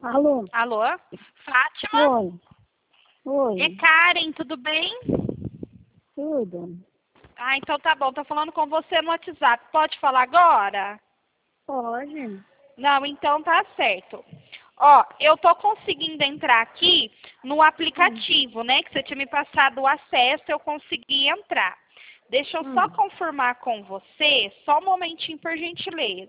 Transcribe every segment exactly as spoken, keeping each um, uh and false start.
Alô? Alô? Fátima? Oi. Oi. É Karen, tudo bem? Tudo? Ah, então tá bom. Tô falando com você no WhatsApp. Pode falar agora? Pode. Não, então tá certo. Ó, eu tô conseguindo entrar aqui no aplicativo, né? Que você tinha me passado o acesso, eu consegui entrar. Deixa eu só Hum. confirmar com você, só um momentinho, por gentileza.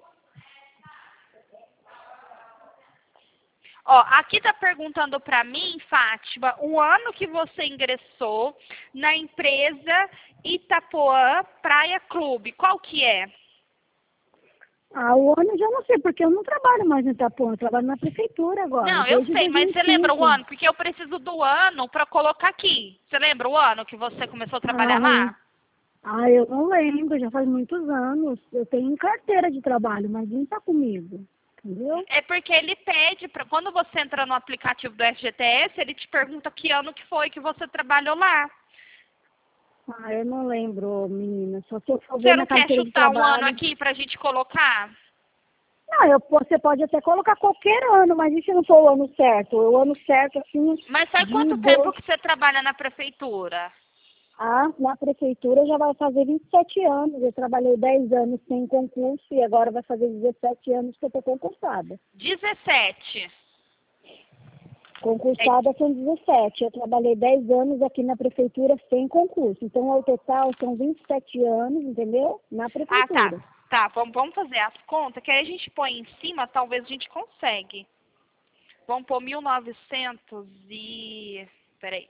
Ó, aqui tá perguntando pra mim, Fátima, o ano que você ingressou na empresa Itapuã Praia Clube. Qual que é? Ah, o ano eu já não sei, porque eu não trabalho mais no Itapuã, eu trabalho na prefeitura agora, Não, eu desde sei, mas você lembra o dois mil e cinco. ano? Porque eu preciso do ano pra colocar aqui. Você lembra o ano que você começou a trabalhar Ah, lá? ah, eu não lembro, já faz muitos anos. Eu tenho carteira de trabalho, mas não tá comigo, entendeu? É porque ele pede, pra, quando você entra no aplicativo do F G T S, ele te pergunta que ano que foi que você trabalhou lá. Ah, eu não lembro, menina, só se eu for ver Você na não quer carteira de chutar um ano trabalho. aqui pra gente colocar? Não, eu, você pode até colocar qualquer ano, mas e se não for o ano certo? O ano certo, assim, Mas faz de quanto tempo dois. que você trabalha na prefeitura? Ah, na prefeitura já vai fazer vinte e sete anos. Eu trabalhei dez anos sem concurso e agora vai fazer dezessete anos que eu estou concursada. dezessete. É, Concursada são dezessete. Eu trabalhei dez anos aqui na prefeitura sem concurso. Então, ao total, são vinte e sete anos, entendeu? Na ah, tá. prefeitura. Tá, vamos, vamos fazer as contas, que aí a gente põe em cima, talvez a gente consegue. Vamos pôr mil e novecentos e... Peraí.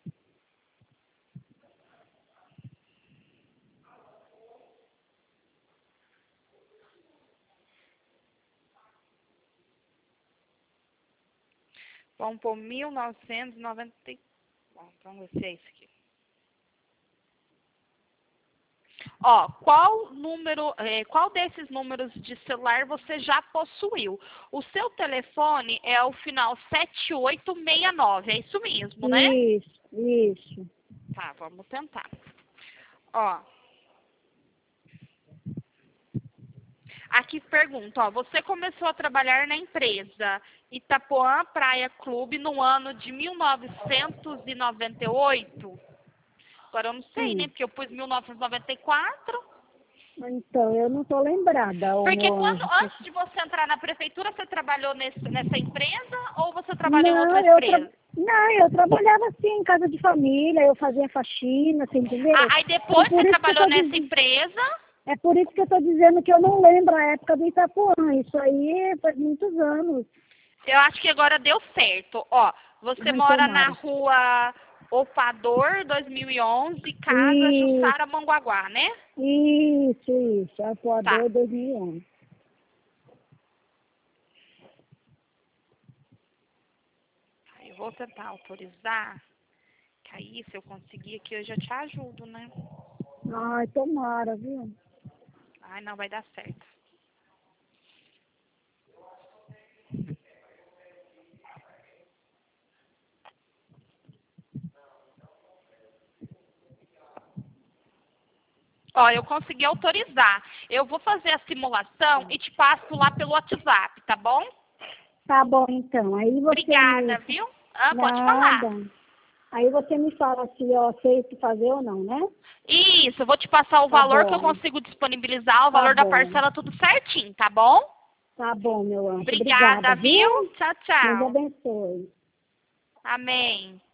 Vamos pôr mil novecentos e noventa e quatro. Bom, vamos ver se é isso aqui. Ó, qual número, eh, qual desses números de celular você já possuiu? O seu telefone é o final sete oito seis nove, é isso mesmo, né? Isso, isso. Tá, vamos tentar. Ó, aqui pergunta, ó, você começou a trabalhar na empresa Itapuã Praia Clube no ano de mil novecentos e noventa e oito? Agora eu não sei, né? Sim. Porque eu pus mil novecentos e noventa e quatro. Então, eu não estou lembrada, ô Porque meu quando, anjo. antes de você entrar na prefeitura, você trabalhou nesse, nessa empresa ou você trabalhou em outra Não, eu tra... empresa? não, eu trabalhava assim em casa de família, eu fazia faxina, você Ah, entendeu? aí Então depois você por isso que eu trabalhou tô nessa dizendo, empresa. é por isso que eu estou dizendo que eu não lembro a época do Itapuã. Isso aí faz muitos anos. Eu acho que agora deu certo. Ó, você Ai, mora na tomara. rua Opador, dois mil e onze, Casa Isso, Jussara, Manguaguá, né? isso, isso. Tá. Apoador dois mil e onze. Eu vou tentar autorizar. Que aí, se eu conseguir aqui, eu já te ajudo, né? Ai, tomara, viu? Ai, não vai dar certo. Ó, eu consegui autorizar. Eu vou fazer a simulação e te passo lá pelo WhatsApp, tá bom? Tá bom, então. Aí você Obrigada, me... viu? Ah, pode falar. Nada. Aí você me fala se eu aceito fazer ou não, né? Isso, eu vou te passar o Tá valor que eu bom, consigo disponibilizar, o tá valor da bom. parcela, tudo certinho, tá bom? Tá bom, meu anjo. Obrigada, Obrigada, viu? viu? Tchau, Deus tchau. abençoe. Amém.